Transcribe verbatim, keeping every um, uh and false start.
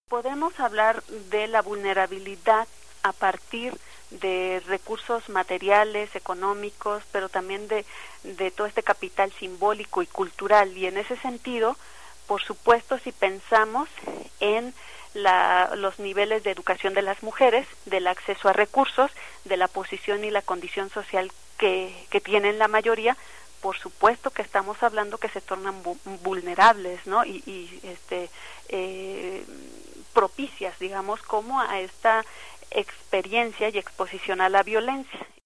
Podemos hablar de la vulnerabilidad a partir de recursos materiales, económicos, pero también de, de todo este capital simbólico y cultural. Y en ese sentido, por supuesto, si pensamos en la, los niveles de educación de las mujeres, del acceso a recursos, de la posición y la condición social que, que tienen la mayoría, por supuesto que estamos hablando que se tornan vulnerables, ¿no? Y, y este eh, propicias, digamos, como a esta experiencia y exposición a la violencia.